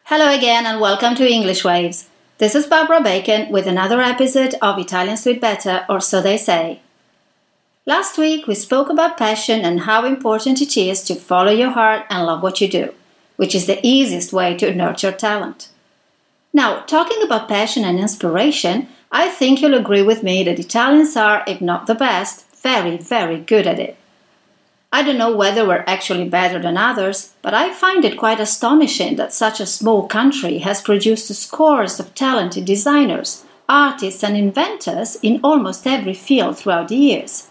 Hello again and welcome to English Waves. This is Barbara Bacon with another episode of Italian Sweet Better, or so they say. Last week we spoke about passion and how important it is to follow your heart and love what you do, which is the easiest way to nurture talent. Now, talking about passion and inspiration, I think you'll agree with me that Italians are, if not the best, very, very good at it. I don't know whether we're actually better than others, but I find it quite astonishing that such a small country has produced scores of talented designers, artists and inventors in almost every field throughout the years.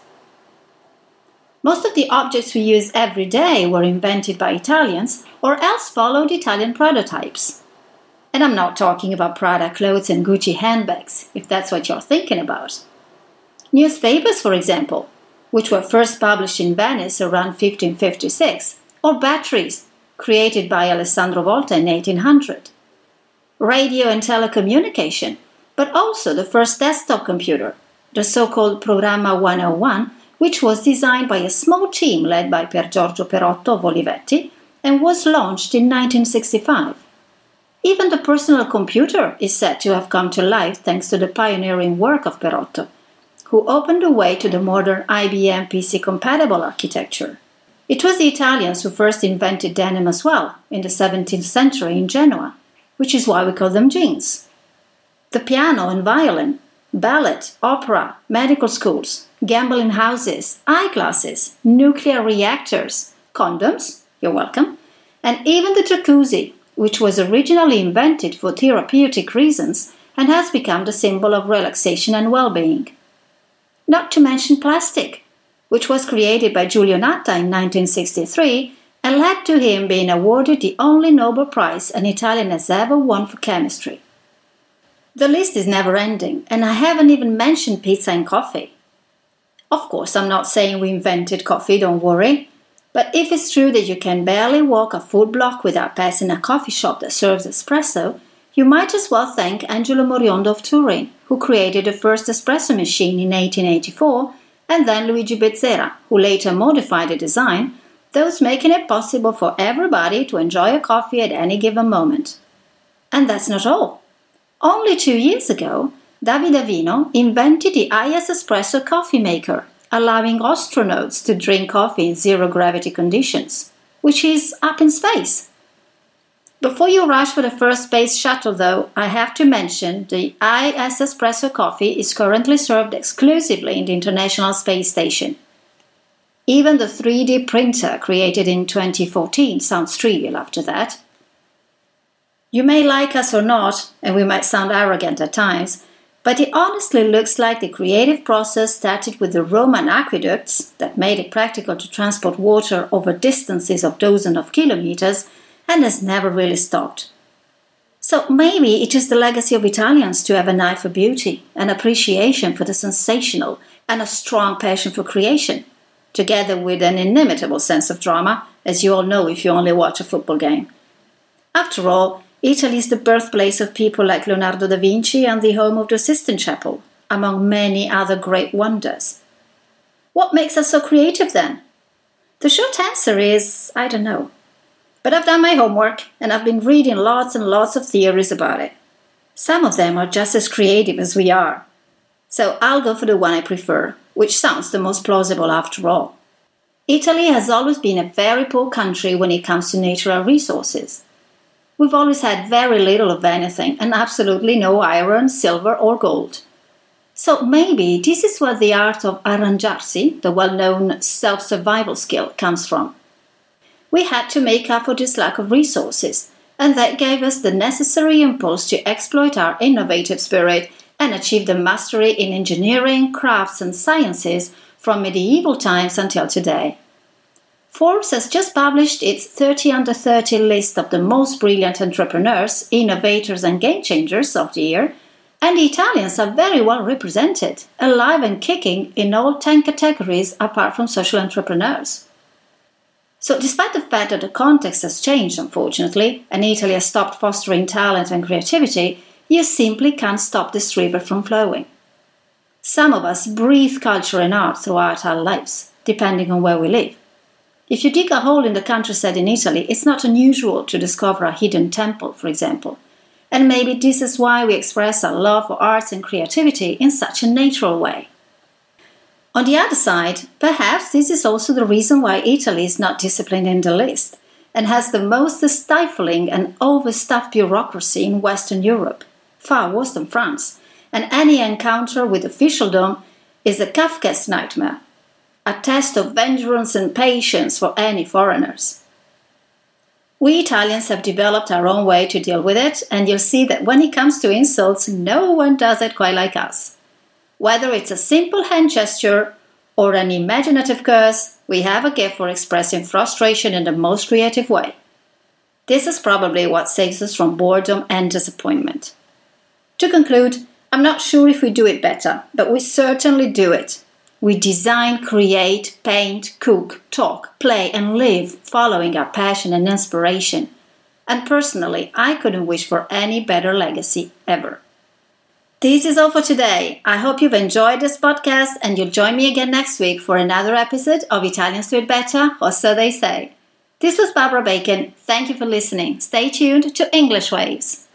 Most of the objects we use every day were invented by Italians or else followed Italian prototypes. And I'm not talking about Prada clothes and Gucci handbags, if that's what you're thinking about. Newspapers, for example, which were first published in Venice around 1556, or batteries, created by Alessandro Volta in 1800. Radio and telecommunication, but also the first desktop computer, the so-called Programma 101, which was designed by a small team led by Pier Giorgio Perotto of Olivetti and was launched in 1965. Even the personal computer is said to have come to life thanks to the pioneering work of Perotto, who opened the way to the modern IBM PC-compatible architecture. It was the Italians who first invented denim as well, in the 17th century in Genoa, which is why we call them jeans. The piano and violin, ballet, opera, medical schools, gambling houses, eyeglasses, nuclear reactors, condoms, you're welcome, and even the jacuzzi, which was originally invented for therapeutic reasons and has become the symbol of relaxation and well-being. Not to mention plastic, which was created by Giulio Natta in 1963 and led to him being awarded the only Nobel Prize an Italian has ever won for chemistry. The list is never-ending, and I haven't even mentioned pizza and coffee. Of course, I'm not saying we invented coffee, don't worry, but if it's true that you can barely walk a full block without passing a coffee shop that serves espresso, you might as well thank Angelo Moriondo of Turin, who created the first espresso machine in 1884, and then Luigi Bezzera, who later modified the design, thus making it possible for everybody to enjoy a coffee at any given moment. And that's not all. Only 2 years ago, Davide Avino invented the IS Espresso coffee maker, allowing astronauts to drink coffee in zero-gravity conditions, which is up in space. Before you rush for the first space shuttle, though, I have to mention the IS Espresso coffee is currently served exclusively in the International Space Station. Even the 3D printer created in 2014 sounds trivial after that. You may like us or not, and we might sound arrogant at times, but it honestly looks like the creative process started with the Roman aqueducts that made it practical to transport water over distances of dozens of kilometers and has never really stopped. So maybe it is the legacy of Italians to have an eye for beauty, an appreciation for the sensational, and a strong passion for creation, together with an inimitable sense of drama, as you all know if you only watch a football game. After all, Italy is the birthplace of people like Leonardo da Vinci and the home of the Sistine Chapel, among many other great wonders. What makes us so creative then? The short answer is, I don't know. But I've done my homework and I've been reading lots and lots of theories about it. Some of them are just as creative as we are. So I'll go for the one I prefer, which sounds the most plausible after all. Italy has always been a very poor country when it comes to natural resources. We've always had very little of anything and absolutely no iron, silver or gold. So maybe this is where the art of arrangiarsi, the well-known self-survival skill, comes from. We had to make up for this lack of resources, and that gave us the necessary impulse to exploit our innovative spirit and achieve the mastery in engineering, crafts and sciences from medieval times until today. Forbes has just published its 30 under 30 list of the most brilliant entrepreneurs, innovators and game changers of the year, and the Italians are very well represented, alive and kicking in all 10 categories apart from social entrepreneurs. So despite the fact that the context has changed, unfortunately, and Italy has stopped fostering talent and creativity, you simply can't stop this river from flowing. Some of us breathe culture and art throughout our lives, depending on where we live. If you dig a hole in the countryside in Italy, it's not unusual to discover a hidden temple, for example. And maybe this is why we express our love for arts and creativity in such a natural way. On the other side, perhaps this is also the reason why Italy is not disciplined in the least and has the most stifling and overstuffed bureaucracy in Western Europe, far worse than France, and any encounter with officialdom is a Kafkaesque nightmare, a test of vengeance and patience for any foreigners. We Italians have developed our own way to deal with it, and you'll see that when it comes to insults, no one does it quite like us. Whether it's a simple hand gesture or an imaginative curse, we have a gift for expressing frustration in the most creative way. This is probably what saves us from boredom and disappointment. To conclude, I'm not sure if we do it better, but we certainly do it. We design, create, paint, cook, talk, play, and live following our passion and inspiration. And personally, I couldn't wish for any better legacy ever. This is all for today. I hope you've enjoyed this podcast and you'll join me again next week for another episode of Italians Do It Better, or so they say. This was Barbara Bacon. Thank you for listening. Stay tuned to English Waves.